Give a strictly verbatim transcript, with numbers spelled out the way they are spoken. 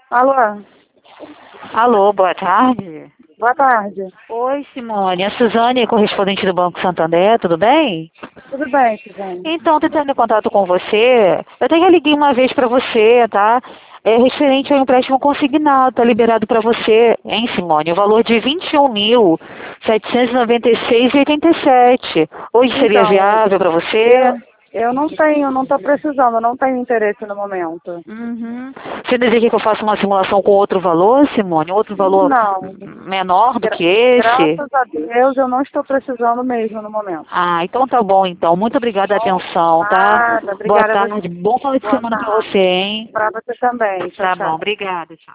Alô, Alô, boa tarde. boa tarde. Oi, Simone. A Suzane, correspondente do Banco Santander, tudo bem? Tudo bem, Suzane? Então, tô entrando em contato com você. Eu até já liguei uma vez para você, tá? É referente ao empréstimo consignado, tá liberado para você, hein, Simone? O valor de vinte e um mil, setecentos e noventa e seis reais e oitenta e sete centavos. Hoje seria Então, viável para você? eu, eu não tenho, não estou precisando, eu não tenho interesse no momento. Uhum. Você deseja que eu faça uma simulação com outro valor, Simone? Outro valor Não, menor do gra que esse? graças a Deus eu não estou precisando mesmo no momento. Ah, então tá bom, então. Muito obrigada pela Bom, atenção, tá? nada, Boa obrigada a você. tarde. Bom final de Boa semana pra tarde. você, hein? Para você também. Tchau, Tá bom, tchau. obrigada. Tchau.